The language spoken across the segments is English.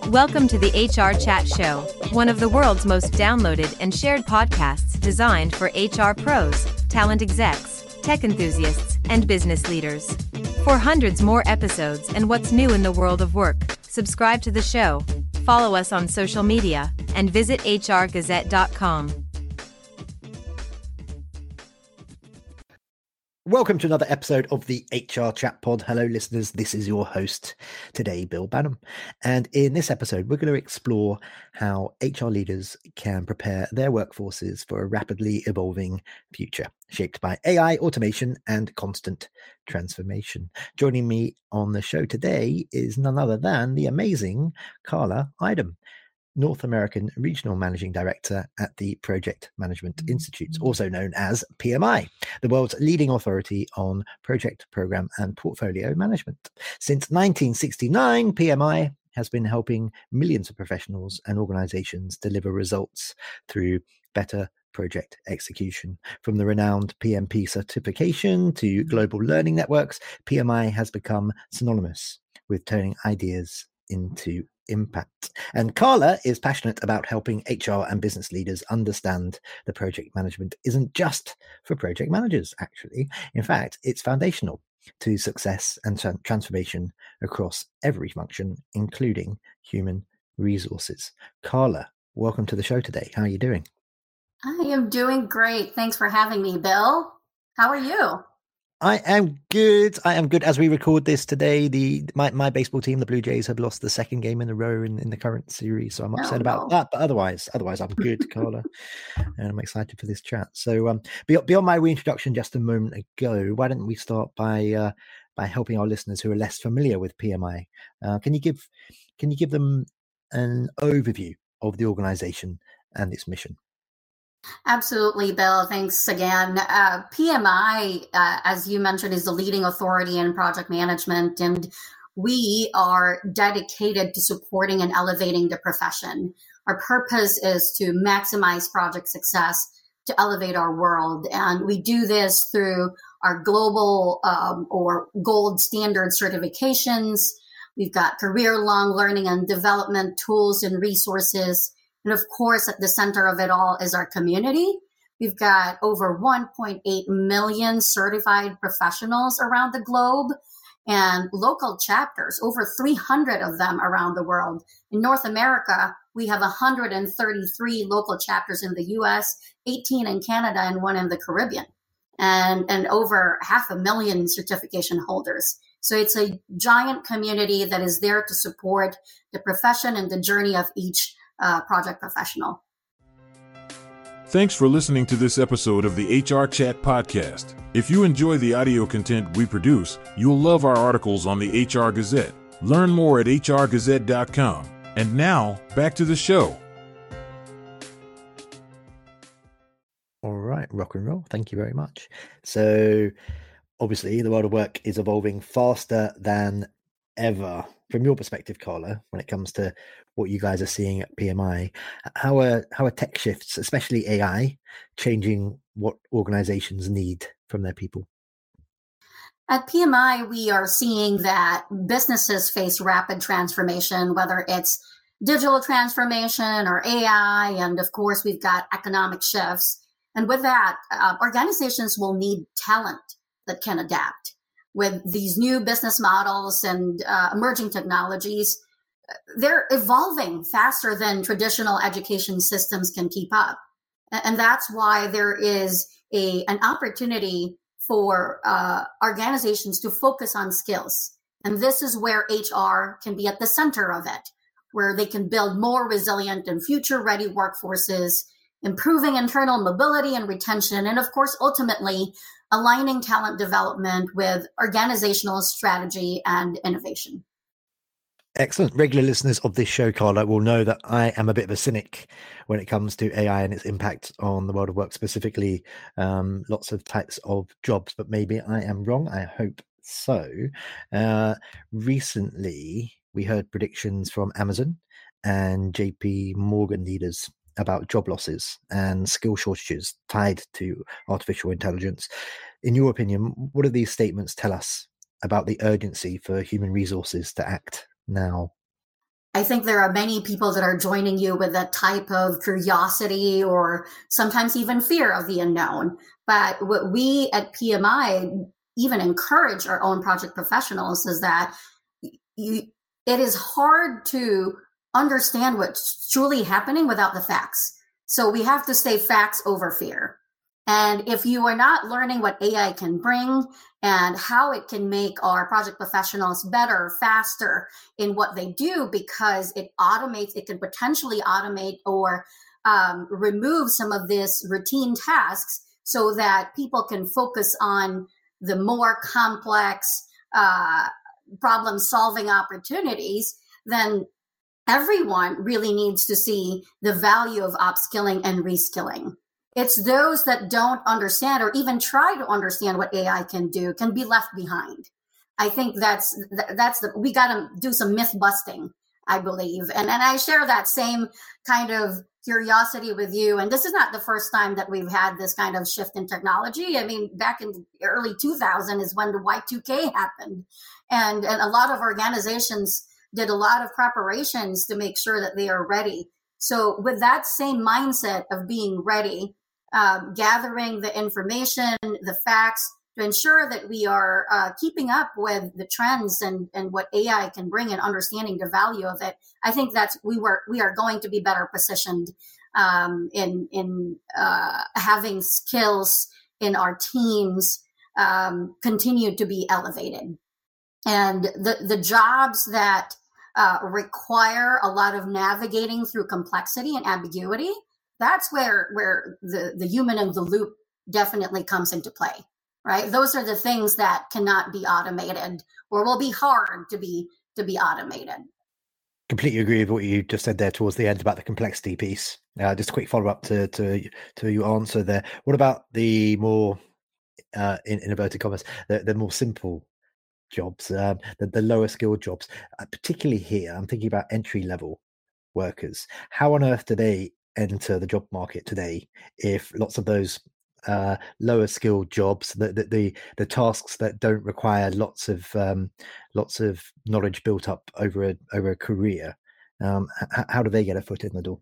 Welcome to the HR Chat Show, one of the world's most downloaded and shared podcasts designed for HR pros, talent execs, tech enthusiasts, and business leaders. For hundreds more episodes and what's new in the world of work, subscribe to the show, follow us on social media, and visit hrgazette.com. Welcome to another episode of the HR Chat Pod. Hello, listeners. This is your host today, Bill Banham. And in this episode, we're going to explore how HR leaders can prepare their workforces for a rapidly evolving future shaped by AI, automation, and constant transformation. Joining me on the show today is none other than the amazing Carla Idem, North American Regional Managing Director at the Project Management Institute, also known as PMI, the world's leading authority on project, program, and portfolio management. Since 1969, PMI has been helping millions of professionals and organizations deliver results through better project execution. From the renowned PMP certification to global learning networks, PMI has become synonymous with turning ideas into impact. And Carla is passionate about helping HR and business leaders understand the project management isn't just for project managers, actually. In fact, it's foundational to success and transformation across every function, including human resources. Carla, welcome to the show today. How are you doing? I am doing great. Thanks for having me, Bill. How are you? I am good. As we record this today, my baseball team, the Blue Jays, have lost the second game in a row in the current series. So I'm upset about that. But otherwise I'm good, Carla. And I'm excited for this chat. So beyond my reintroduction just a moment ago, why don't we start by helping our listeners who are less familiar with PMI? Can you give them an overview of the organization and its mission? Absolutely, Bill. Thanks again. PMI, as you mentioned, is the leading authority in project management, and we are dedicated to supporting and elevating the profession. Our purpose is to maximize project success, to elevate our world, and we do this through our global or gold standard certifications. We've got career-long learning and development tools and resources. And of course, at the center of it all is our community. We've got over 1.8 million certified professionals around the globe and local chapters, over 300 of them around the world. In North America, we have 133 local chapters in the US, 18 in Canada, and 1 in the Caribbean, and over 500,000 certification holders. So it's a giant community that is there to support the profession and the journey of each project professional. Thanks for listening to this episode of the HR Chat Podcast. If you enjoy the audio content we produce, you'll love our articles on the HR Gazette. Learn more at hrgazette.com. And now, back to the show. All right, rock and roll. Thank you very much. So, obviously, the world of work is evolving faster than ever. From your perspective, Carla, when it comes to what you guys are seeing at PMI, how are tech shifts, especially AI, changing what organizations need from their people? At PMI, we are seeing that businesses face rapid transformation, whether it's digital transformation or AI, and of course, we've got economic shifts. And with that, organizations will need talent that can adapt. With these new business models and emerging technologies, they're evolving faster than traditional education systems can keep up. And that's why there is an opportunity for organizations to focus on skills. And this is where HR can be at the center of it, where they can build more resilient and future-ready workforces, improving internal mobility and retention, and of course, ultimately, aligning talent development with organizational strategy and innovation. Excellent. Regular listeners of this show, Carla, will know that I am a bit of a cynic when it comes to AI and its impact on the world of work, specifically lots of types of jobs, but maybe I am wrong. I hope so. Recently, we heard predictions from Amazon and JP Morgan leaders about job losses and skill shortages tied to artificial intelligence. In your opinion, what do these statements tell us about the urgency for human resources to act now? I think there are many people that are joining you with that type of curiosity or sometimes even fear of the unknown. But what we at PMI even encourage our own project professionals is that it is hard to understand what's truly happening without the facts. So we have to stay facts over fear. And if you are not learning what AI can bring and how it can make our project professionals better, faster in what they do, because it automates, it can potentially automate or remove some of this routine tasks so that people can focus on the more complex problem-solving opportunities, then everyone really needs to see the value of upskilling and reskilling. It's those that don't understand or even try to understand what AI can do can be left behind. I think we got to do some myth busting, I believe. And I share that same kind of curiosity with you. And this is not the first time that we've had this kind of shift in technology. I mean, back in the early 2000 is when the Y2K happened. And a lot of organizations did a lot of preparations to make sure that they are ready. So with that same mindset of being ready, gathering the information, the facts, to ensure that we are keeping up with the trends and what AI can bring and understanding the value of it, I think we are going to be better positioned in having skills in our teams continue to be elevated. And the jobs that require a lot of navigating through complexity and ambiguity, that's where the human in the loop definitely comes into play, right? Those are the things that cannot be automated or will be hard to be automated. Completely agree with what you just said there towards the end about the complexity piece. Just a quick follow up to your answer there. What about the more, in inverted commas, the more simple jobs, the lower skilled jobs, particularly here? I'm thinking about entry level workers. How on earth do they enter the job market today if lots of those lower skilled jobs, the tasks that don't require lots of knowledge built up over a career, how do they get a foot in the door?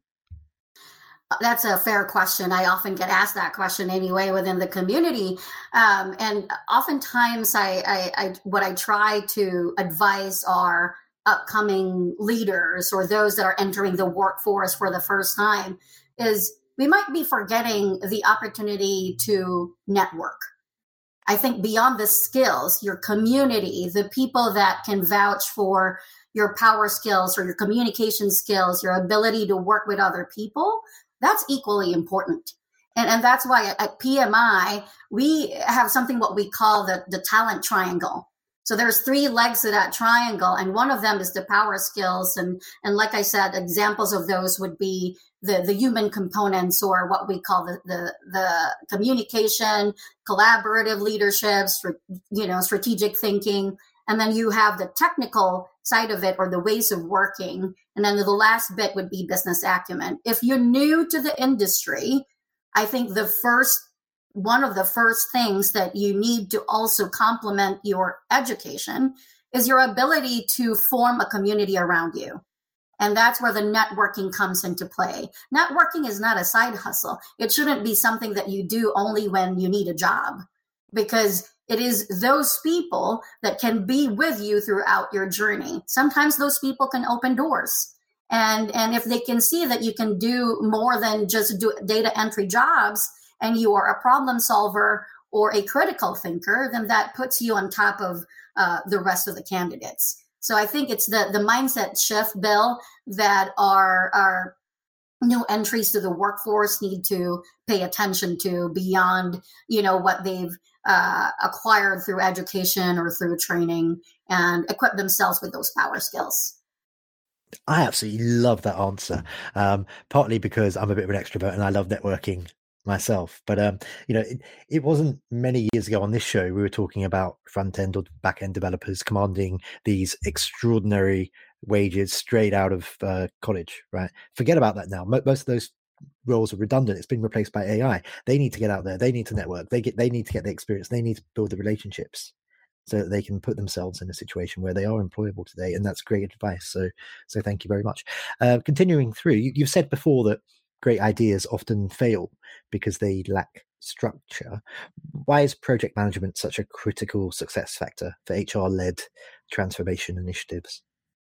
That's a fair question. I often get asked that question anyway within the community. And oftentimes what I try to advise our upcoming leaders or those that are entering the workforce for the first time is we might be forgetting the opportunity to network. I think beyond the skills, your community, the people that can vouch for your power skills or your communication skills, your ability to work with other people, that's equally important. And that's why at PMI, we have something what we call the talent triangle. So there's 3 legs to that triangle, and one of them is the power skills. And like I said, examples of those would be the human components, or what we call the communication, collaborative leadership, strategic thinking. And then you have the technical side of it, or the ways of working. And then the last bit would be business acumen. If you're new to the industry, I think one of the first things that you need to also complement your education is your ability to form a community around you. And that's where the networking comes into play. Networking is not a side hustle. It shouldn't be something that you do only when you need a job, because it is those people that can be with you throughout your journey. Sometimes those people can open doors. And if they can see that you can do more than just do data entry jobs, and you are a problem solver or a critical thinker, then that puts you on top of the rest of the candidates. So I think it's the mindset shift, Bill, that our new entries to the workforce need to pay attention to beyond, what they've acquired through education or through training, and equip themselves with those power skills. I absolutely love that answer, partly because I'm a bit of an extrovert and I love networking myself. But it wasn't many years ago on this show we were talking about front end or back end developers commanding these extraordinary wages straight out of college, right? Forget about that now. Most of those roles are redundant. It's been replaced by AI. They need to get out there. They need to network. They need to get the experience. They need to build the relationships. so that they can put themselves in a situation where they are employable today. And that's great advice. So thank you very much. Continuing through, you've said before that great ideas often fail because they lack structure. Why is project management such a critical success factor for HR-led transformation initiatives?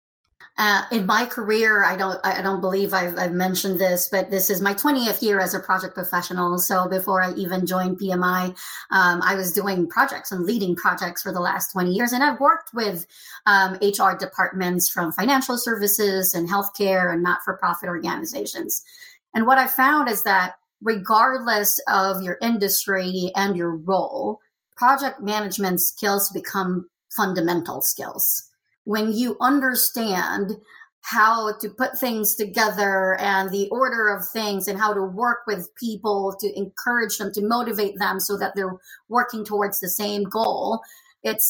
In my career, I don't believe I've mentioned this, but this is my 20th year as a project professional. So before I even joined PMI, I was doing projects and leading projects for the last 20 years. And I've worked with HR departments from financial services and healthcare and not-for-profit organizations. And what I found is that regardless of your industry and your role, project management skills become fundamental skills. When you understand how to put things together and the order of things and how to work with people to encourage them, to motivate them so that they're working towards the same goal, it's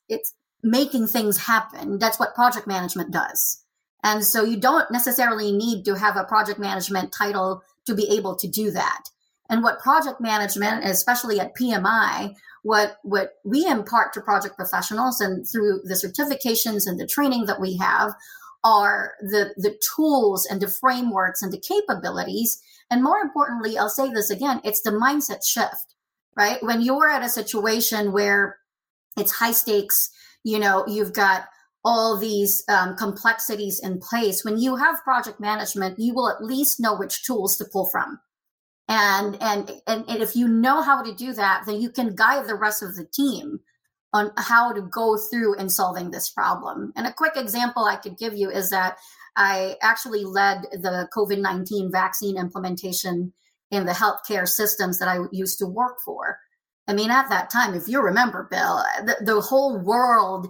making things happen. That's what project management does. And so you don't necessarily need to have a project management title to be able to do that. And what project management, especially at PMI, what we impart to project professionals and through the certifications and the training that we have are the tools and the frameworks and the capabilities. And more importantly, I'll say this again, it's the mindset shift, right? When you're at a situation where it's high stakes, you've got all these complexities in place. When you have project management, you will at least know which tools to pull from. And if you know how to do that, then you can guide the rest of the team on how to go through in solving this problem. And a quick example I could give you is that I actually led the COVID-19 vaccine implementation in the healthcare systems that I used to work for. I mean, at that time, if you remember, Bill, the whole world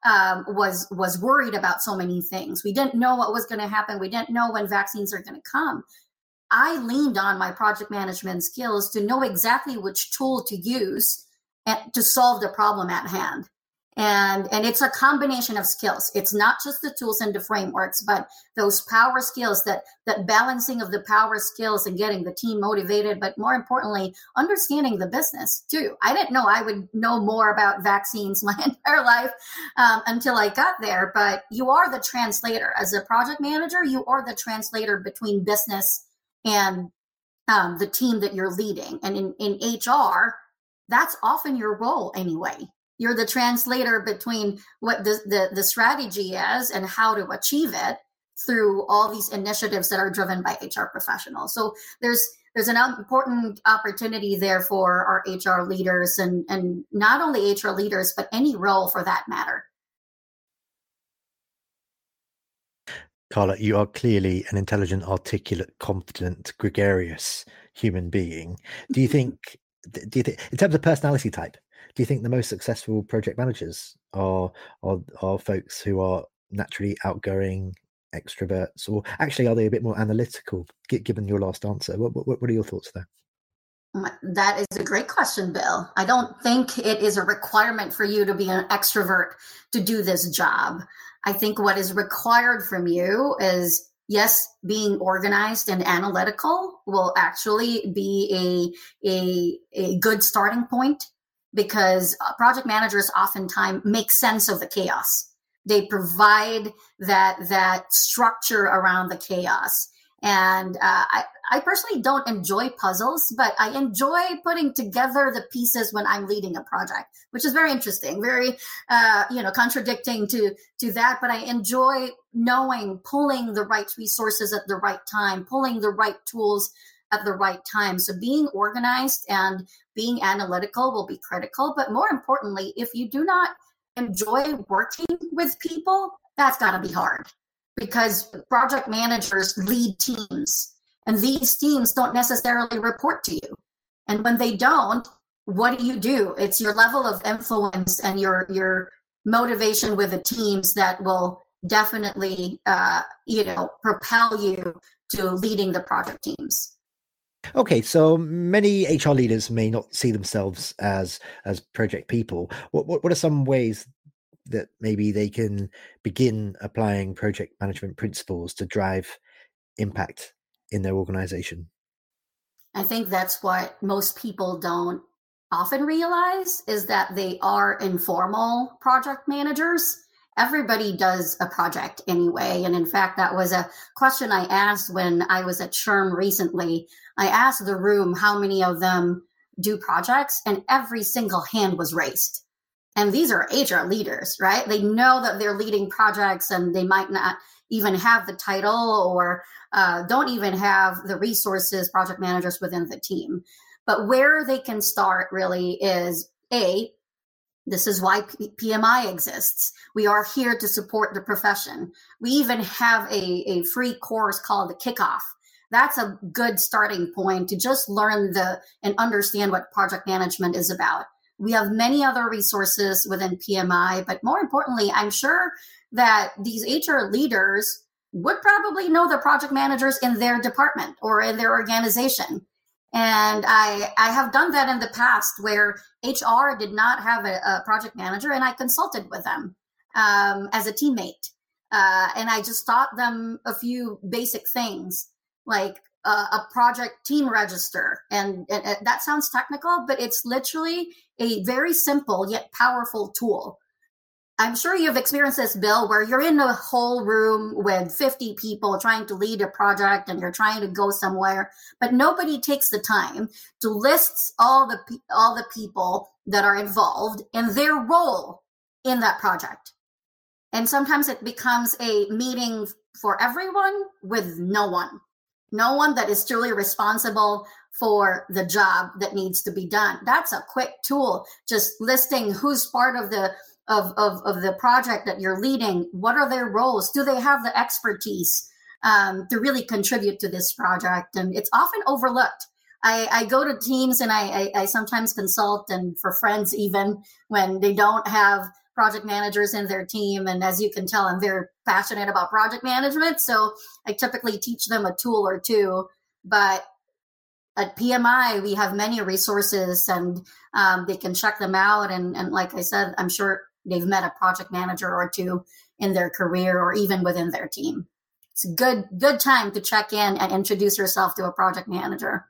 was worried about so many things. We didn't know what was going to happen. We didn't know when vaccines are going to come. I leaned on my project management skills to know exactly which tool to use to solve the problem at hand. And it's a combination of skills. It's not just the tools and the frameworks, but those power skills, that balancing of the power skills and getting the team motivated, but more importantly, understanding the business too. I didn't know I would know more about vaccines my entire life until I got there, but you are the translator. As a project manager, you are the translator between business and the team that you're leading. And in HR, that's often your role anyway. You're the translator between what the strategy is and how to achieve it through all these initiatives that are driven by HR professionals. So there's an important opportunity there for our HR leaders and not only HR leaders, but any role for that matter. Carla, you are clearly an intelligent, articulate, confident, gregarious human being. Do you think, in terms of personality type, do you think the most successful project managers are folks who are naturally outgoing, extroverts, or actually are they a bit more analytical? Given your last answer, what are your thoughts there? That is a great question, Bill. I don't think it is a requirement for you to be an extrovert to do this job. I think what is required from you is, yes, being organized and analytical will actually be a good starting point, because project managers oftentimes make sense of the chaos. They provide that structure around the chaos. And I personally don't enjoy puzzles, but I enjoy putting together the pieces when I'm leading a project, which is very interesting, very contradicting to that. But I enjoy pulling the right resources at the right time, pulling the right tools at the right time. So being organized and being analytical will be critical. But more importantly, if you do not enjoy working with people, that's got to be hard. Because project managers lead teams, and these teams don't necessarily report to you. And when they don't, what do? It's your level of influence and your motivation with the teams that will definitely, propel you to leading the project teams. Okay, so many HR leaders may not see themselves as project people. What are some ways that maybe they can begin applying project management principles to drive impact in their organization? I think that's what most people don't often realize is that they are informal project managers. Everybody does a project anyway. And in fact, that was a question I asked when I was at SHRM recently. I asked the room how many of them do projects, and every single hand was raised. And these are HR leaders, right? They know that they're leading projects and they might not even have the title or don't even have the resources, project managers within the team. But where they can start really is this is why PMI exists. We are here to support the profession. We even have a free course called the Kickoff. That's a good starting point to just learn and understand what project management is about. We have many other resources within PMI, but more importantly, I'm sure that these HR leaders would probably know the project managers in their department or in their organization. And I have done that in the past where HR did not have a project manager, and I consulted with them as a teammate. And I just taught them a few basic things like a project team register. And that sounds technical, but it's literally a very simple yet powerful tool. I'm sure you've experienced this, Bill, where you're in a whole room with 50 people trying to lead a project and you're trying to go somewhere, but nobody takes the time to list all the people that are involved and their role in that project. And sometimes it becomes a meeting for everyone with no one that is truly responsible for the job that needs to be done. That's a quick tool, just listing who's part of the project that you're leading. What are their roles? Do they have the expertise to really contribute to this project? And it's often overlooked. I go to teams and I sometimes consult, and for friends even, when they don't have project managers in their team. And as you can tell, I'm very passionate about project management. So I typically teach them a tool or two. But at PMI, we have many resources and they can check them out. And like I said, I'm sure they've met a project manager or two in their career or even within their team. It's a good time to check in and introduce yourself to a project manager.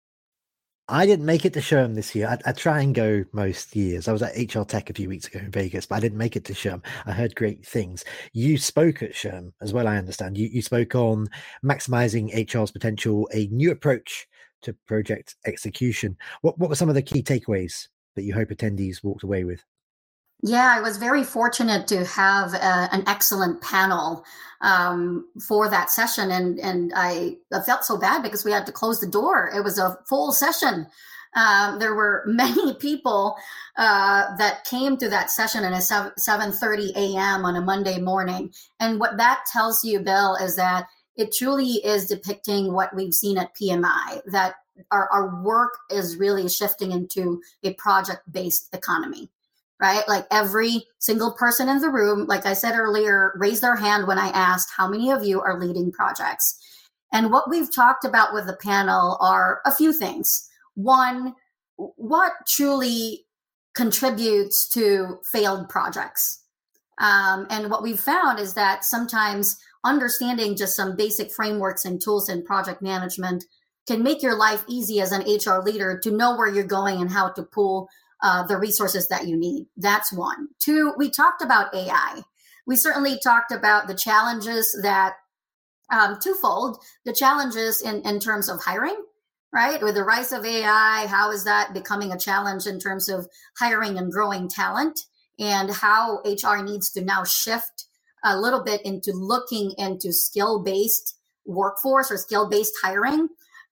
I didn't make it to SHRM this year. I try and go most years. I was at HR Tech a few weeks ago in Vegas, but I didn't make it to SHRM. I heard great things. You spoke at SHRM as well, I understand. You spoke on maximizing HR's potential, a new approach to project execution. What were some of the key takeaways that you hope attendees walked away with? Yeah, I was very fortunate to have an excellent panel for that session. And I felt so bad because we had to close the door. It was a full session. There were many people that came to that session at 7:30 a.m. on a Monday morning. And what that tells you, Bill, is that it truly is depicting what we've seen at PMI, that our work is really shifting into a project-based economy. Right? Like every single person in the room, like I said earlier, raised their hand when I asked how many of you are leading projects. And what we've talked about with the panel are a few things. One, what truly contributes to failed projects? And what we've found is that sometimes understanding just some basic frameworks and tools in project management can make your life easy as an HR leader to know where you're going and how to pull the resources that you need. That's one. Two, we talked about AI. We certainly talked about the challenges that, twofold, the challenges in terms of hiring, right? With the rise of AI, how is that becoming a challenge in terms of hiring and growing talent, and how HR needs to now shift a little bit into looking into skill-based workforce or skill-based hiring.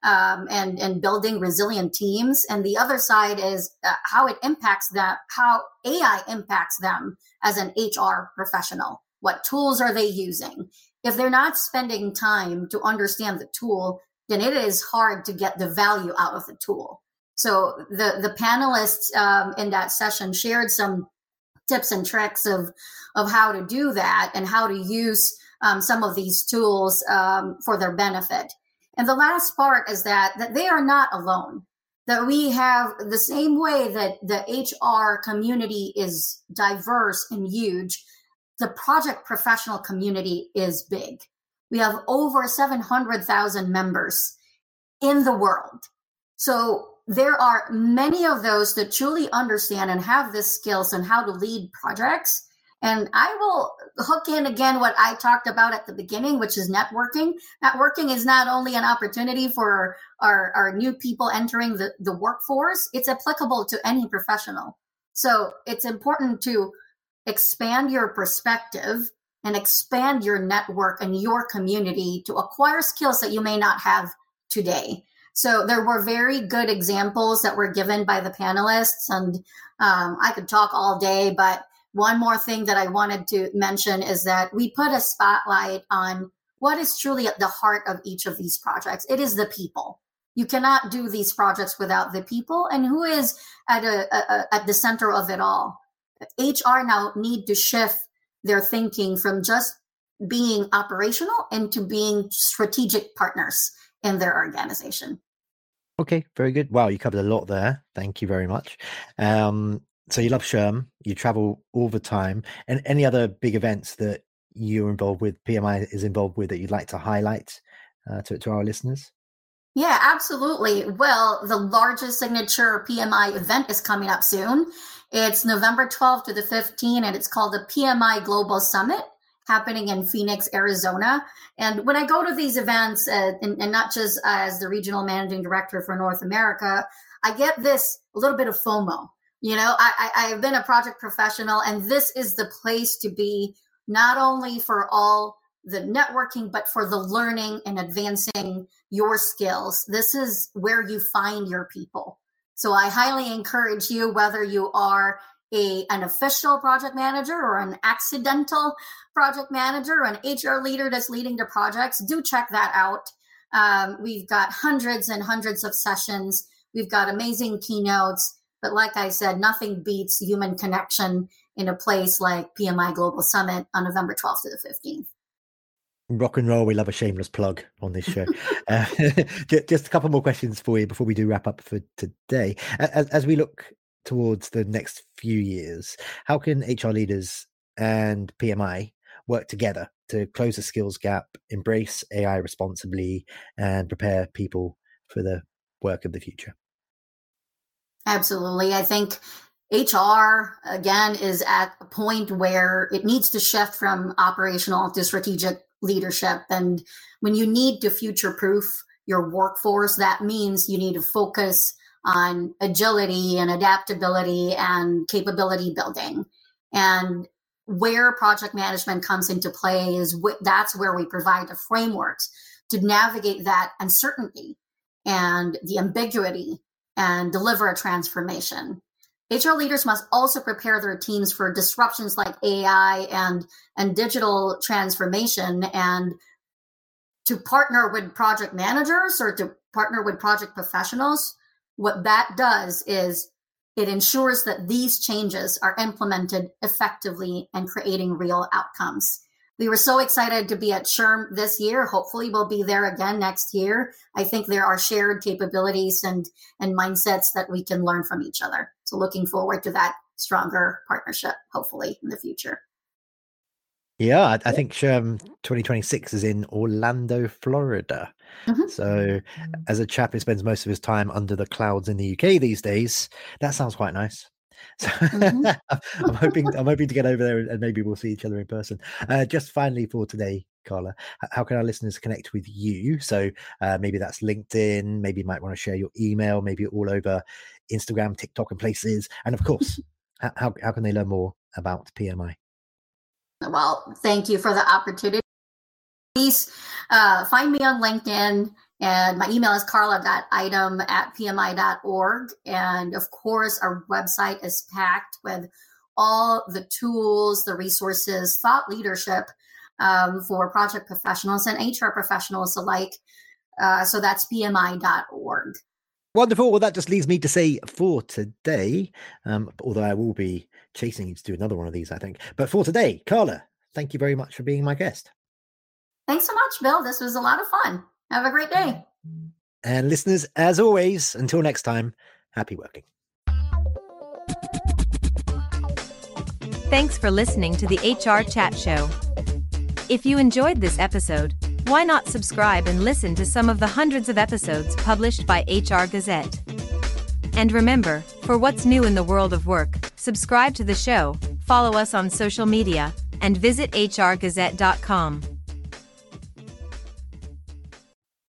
And building resilient teams. And the other side is how it impacts them, how AI impacts them as an HR professional. What tools are they using? If they're not spending time to understand the tool, then it is hard to get the value out of the tool. So the panelists in that session shared some tips and tricks of how to do that and how to use some of these tools for their benefit. And the last part is that they are not alone, that we have the same way that the HR community is diverse and huge, the project professional community is big. We have over 700,000 members in the world. So there are many of those that truly understand and have the skills on how to lead projects. And I will hook in again what I talked about at the beginning, which is networking. Networking is not only an opportunity for our new people entering the workforce, it's applicable to any professional. So it's important to expand your perspective and expand your network and your community to acquire skills that you may not have today. So there were very good examples that were given by the panelists, and I could talk all day, but one more thing that I wanted to mention is that we put a spotlight on what is truly at the heart of each of these projects. It is the people. You cannot do these projects without the people, and who is at the center of it all. HR now need to shift their thinking from just being operational into being strategic partners in their organization. Okay, very good. Wow, you covered a lot there. Thank you very much. So you love SHRM, you travel all the time, and any other big events that you're involved with, PMI is involved with, that you'd like to highlight to our listeners? Yeah, absolutely. Well, the largest signature PMI event is coming up soon. It's November 12th to the 15th, and it's called the PMI Global Summit, happening in Phoenix, Arizona. And when I go to these events, and not just as the regional managing director for North America, I get this a little bit of FOMO. You know, I've been a project professional, and this is the place to be, not only for all the networking, but for the learning and advancing your skills. This is where you find your people. So I highly encourage you, whether you are an official project manager or an accidental project manager or an HR leader that's leading the projects, do check that out. We've got hundreds and hundreds of sessions. We've got amazing keynotes. But like I said, nothing beats human connection in a place like PMI Global Summit on November 12th to the 15th. Rock and roll. We love a shameless plug on this show. Just a couple more questions for you before we do wrap up for today. As we look towards the next few years, how can HR leaders and PMI work together to close the skills gap, embrace AI responsibly, and prepare people for the work of the future? Absolutely. I think HR, again, is at a point where it needs to shift from operational to strategic leadership. And when you need to future-proof your workforce, that means you need to focus on agility and adaptability and capability building. And where project management comes into play is that's where we provide the frameworks to navigate that uncertainty and the ambiguity and deliver a transformation. HR leaders must also prepare their teams for disruptions like AI and digital transformation, and to partner with project managers or to partner with project professionals. What that does is it ensures that these changes are implemented effectively and creating real outcomes. We were so excited to be at SHRM this year. Hopefully we'll be there again next year. I think there are shared capabilities and mindsets that we can learn from each other. So looking forward to that stronger partnership, hopefully in the future. Yeah, I think SHRM 2026 is in Orlando, Florida. Mm-hmm. So as a chap who spends most of his time under the clouds in the UK these days, that sounds quite nice. So I'm hoping to get over there and maybe we'll see each other in person. Just finally for today, Carla, how can our listeners connect with you? So maybe that's LinkedIn, maybe you might want to share your email, maybe all over Instagram, TikTok and places. And of course, how can they learn more about PMI? Well, thank you for the opportunity. Please find me on LinkedIn, and my email is carla.item@pmi.org. And of course, our website is packed with all the tools, the resources, thought leadership for project professionals and HR professionals alike. So that's pmi.org. Wonderful. Well, that just leaves me to say for today, although I will be chasing you to do another one of these, I think. But for today, Carla, thank you very much for being my guest. Thanks so much, Bill. This was a lot of fun. Have a great day. And listeners, as always, until next time, happy working. Thanks for listening to the HR Chat Show. If you enjoyed this episode, why not subscribe and listen to some of the hundreds of episodes published by HR Gazette? And remember, for what's new in the world of work, subscribe to the show, follow us on social media, and visit hrgazette.com.